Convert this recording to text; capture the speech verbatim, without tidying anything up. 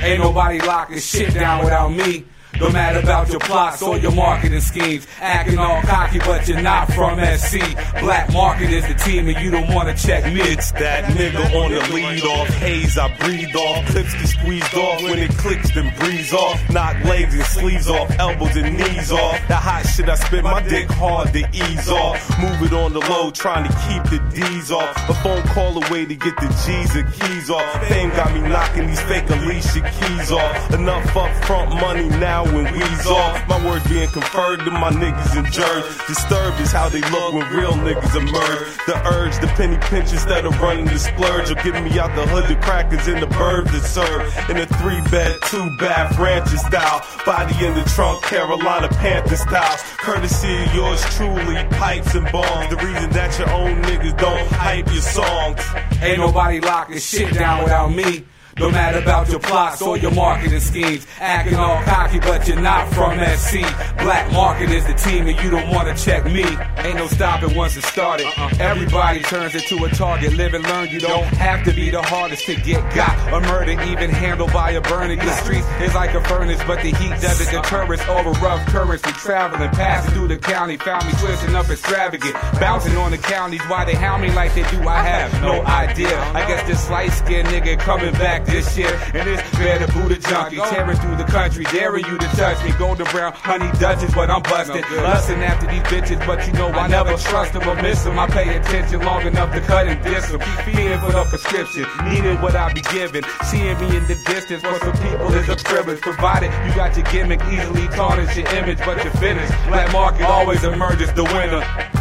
Ain't nobody locking shit down without me. No matter about your plots or your marketing schemes. Acting all cocky, but you're not from S C. Black Market is the team, and you don't want to check me. It's that nigga on the lead off. Haze I breathe off. Clips get squeezed off. When it clicks, then breeze off. Knock legs and sleeves off. Elbows and knees off. The hot shit I spit, my dick hard to ease off. Move it on the low, trying to keep the D's off. A phone call away to get the G's and keys off. Fame got me knocking these fake Alicia keys off. Enough up front money now when we's off. My words being conferred to my niggas and jerks. Disturbed is how they look when real niggas emerge. The urge, the penny pinch instead of running the splurge. Or getting me out the hood, the crackers in the burbs that serve. In a three bed, two bath, rancher style. Body in the trunk, Carolina Panther style. Courtesy of yours truly, pipes and bombs. The reason that your own niggas don't hype your songs. Ain't nobody locking shit down without me. No matter about your plots or your marketing schemes. Acting all cocky, but you're not from S C. Black Market is the team, and you don't want to check me. Ain't no stopping once it started. Everybody turns into a target. Live and learn, you don't have to be the hardest to get got or murdered, even handled by a burning. The streets is like a furnace, but the heat doesn't deter us. Over rough currents, we traveling, passing through the county. Found me twisting up extravagant, bouncing on the counties. Why they hound me like they do, I have no idea. I guess this light-skinned nigga coming back this year, and it's better Buddha junkie tearing through the country, daring you to touch me. Golden brown honey Dutchess, but I'm busted. Lusting after these bitches, but you know I never trust them or miss them. I pay attention long enough to cut and diss them. Keep feeding for the prescription, needing what I be given. Seeing me in the distance for some people is a privilege. Provided you got your gimmick, easily tarnish your image, but you're finished. Black Market always emerges the winner.